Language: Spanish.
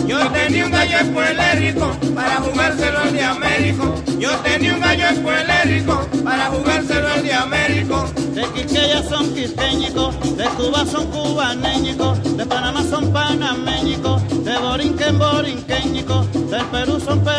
Yo tenía un gallo espuelérico para jugárselo al de Américo. Yo tenía un gallo espuelérico para jugárselo al de Américo. De Quisqueya son quisqueñicos, de Cuba son cubaneñicos, de Panamá son panameñicos, de Borinquen borinqueñicos, del Perú son